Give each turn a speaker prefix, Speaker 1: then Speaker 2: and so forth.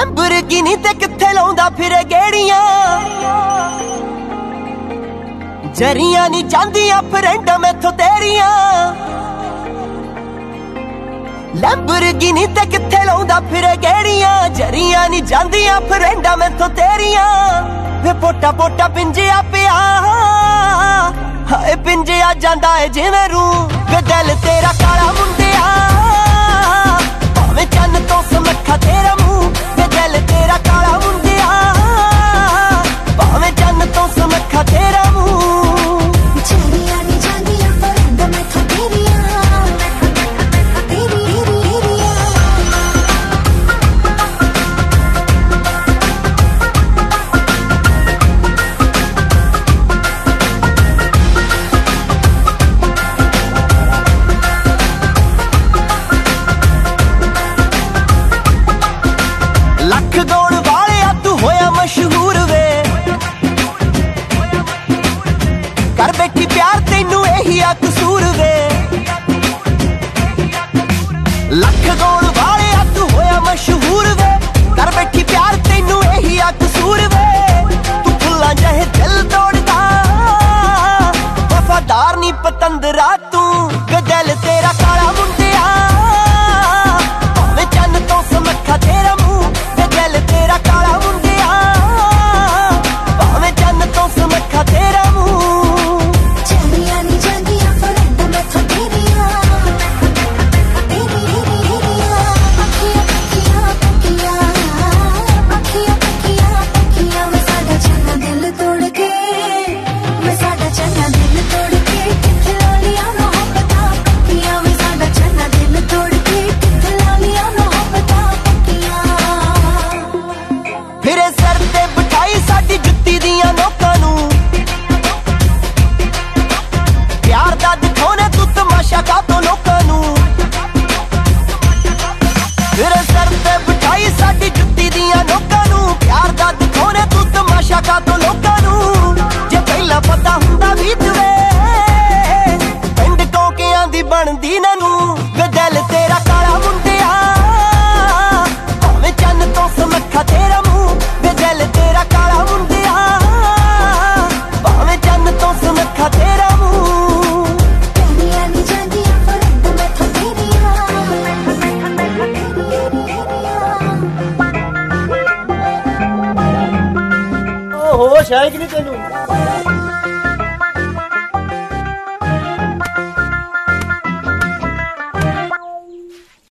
Speaker 1: Lamborghini ਤੇ ਕਿੱਥੇ ਲਾਉਂਦਾ ਫਿਰੇ ਗੇੜੀਆਂ, ਜਰੀਆਂ ਨਹੀਂ ਜਾਂਦੀਆਂ ਫਰੈਂਡਾਂ ਮੈਥੋਂ ਤੇਰੀਆਂ। ਲੈਂਬਰਗਿਨੀ ਤੇ ਕਿੱਥੇ ਲਾਉਂਦਾ ਫਿਰੇ ਗੇੜੀਆਂ, ਜਰੀਆਂ ਨਹੀਂ ਜਾਂਦੀਆਂ ਫਰੈਂਡਾਂ ਮੈਥੋਂ ਤੇਰੀਆਂ। ਵੇ ਪੋਟਾ ਪੋਟਾ ਪਿੰਜਿਆ ਪਿਆ, ਹਾਏ ਪਿੰਜਿਆ ਜਾਂਦਾ ਏ ਜਿਵੇਂ ਰੂੰ। ਵੇ ਦਿਲ ਤੇਰਾ ਕਾਲਾ ਮੁੰਡਿਆ, ਭਾਵੇਂ ਚੰਨ ਤੋਂ ਸਮੱਖਾ ਤੇਰਾ ਮੂੰਹ। ਵੇ ਦਿਲ ਤੇਰਾ ਕਾਲਾ ਮੁੰਡਿਆ, ਭਾਵੇਂ ਚੰਨ ਤੋਂ ਸਮੱਖਾ ਤੇਰਾ ਮੂੰਹ।
Speaker 2: ਜਰੀਆਂ ਨੀ ਜਾਂਦੀਆਂ ਫਰੈਂਡਾਂ ਮੈਥੋਂ ਤੇਰੀਆਂ,
Speaker 1: ਲੱਖ ਗਾਉਣ ਵਾਲਿਆ ਤੂੰ ਹੋਇਆ ਮਸ਼ਹੂਰ ਵੇ, ਕਰ ਬੈਠੀ ਪਿਆਰ ਤੈਨੂੰ ਇਹੀ ਆ ਕਸੂਰ ਵੇ। ਲੱਖ ਗਾਉਣ ਵਾਲਿਆ ਤੂੰ ਹੋਇਆ ਮਸ਼ਹੂਰ ਵੇ, ਕਰ ਬੈਠੀ ਪਿਆਰ ਤੈਨੂੰ ਇਹੀ ਆ ਕਸੂਰ ਵੇ। ਤੂੰ ਫੁੱਲਾਂ ਜਿਹੇ ਦਿਲ ਤੋੜਦਾ, ਵਫਾਦਾਰ ਨੀ ਪਤੰਦਰਾ ਤੂੰ। ਵੇ ਦਿਲ ਤੇਰਾ ਕਾਲਾ ਮੁੰਡਿਆ, ਭਾਵੇਂ ਚੰਨ ਤੋਂ ਸਮੱਖਾ ਤੇਰਾ ਮੂੰਹ। ਵੇ ਦਿਲ ਤੇਰਾ ਕਾਲਾ ਮੁੰਡਿਆ, ਭਾਵੇਂ ਚੰਨ ਤੋਂ ਸਮੱਖਾ ਤੇਰਾ ਮੂੰਹ।
Speaker 2: ਜਰੀਆਂ ਨੀ ਜਾਂਦੀਆਂ ਫਰੈਂਡਾਂ ਮੈਥੋਂ ਤੇਰੀਆਂ, ਪੱਕੀਆਂ ਪੱਕੀਆਂ ਪੱਕੀਆਂ ਪੱਕੀਆਂ ਪੱਕੀਆਂ ਪੱਕੀਆਂ। ਮੈਂ ਸਾਡਾ ਚੰਗਾ ਦਿਲ ਤੋੜ ਕੇ, ਮੈਂ ਸਾਡਾ ਚੰਗਾ ਦਿਲ ਤੋੜ ਕੇ ਕਿੱਥੇ ਲਾ ਲਿਆ ਮੁਹੱਬਤਾਂ ਪੱਕੀਆਂ। ਮੈਂ ਸਾਡਾ ਚੰਗਾ ਦਿਲ ਤੋੜ ਕੇ ਕਿੱਥੇ ਲਾ ਲਿਆ ਮੁਹੱਬਤਾਂ ਪੱਕੀਆਂ।
Speaker 1: ਫਿਰੇ ਸਿਰ ਤੇ ਬਿਠਾਈ ਸਾਡੀ ਜੁੱਤੀ ਦੀਆਂ ਨੋਕਾਂ ਨੂੰ, ਪਿਆਰ ਦਾ ਦਿਖਾਉਣਾ ਤੂੰ ਤਮਾਸ਼ਾ ਕਾਤੋਂ ਲੋਕਾਂ ਨੂੰ। ਫਿਰੇ ਸਿਰ ਤੇ ਬਿਠਾਈ ਸਾਡੀ ਜੁੱਤੀ ਦੀਆਂ ਨੋਕਾਂ ਨੂੰ, ਪਿਆਰ ਦਾ ਦਿਖਾਉਣਾ ਤੂੰ ਤਮਾਸ਼ਾ ਕਾਤੋਂ ਲੋਕਾਂ ਨੂੰ। ਜੇ ਪਹਿਲਾਂ ਪਤਾ ਹੁੰਦਾ ਵੀ ਤਵੇ, ਪਿੰਡ ਟੋਕਿਆਂ ਦੀ ਬਣਦੀ ਨਾ ਨੂੰ। ਵੇ ਦਿਲ ਤੇਰਾ ਕਾਲਾ ਮੁੰਡਿਆ, ਭਾਵੇਂ ਚੰਨ ਤੋਂ ਸਮੱਖਾ ਤੇਰਾ ਮੂੰਹ। ਵੇ ਦਿਲ ਤੇਰਾ ਕਾਲਾ ਮੁੰਡਿਆ, ਭਾਵੇਂ ਚੰਨ ਤੋਂ ਸਮੱਖਾ ਤੇਰਾ ਮੂੰਹ।
Speaker 2: ਜਰੀਆਂ ਨੀ ਜਾਂਦੀਆਂ ਫਰੈਂਡਾਂ ਮੈਥੋਂ ਤੇਰੀਆਂ,
Speaker 3: ਉਹ ਹੋਸ਼ ਆਏਗੀ ਨਹੀਂ ਤੈਨੂੰ?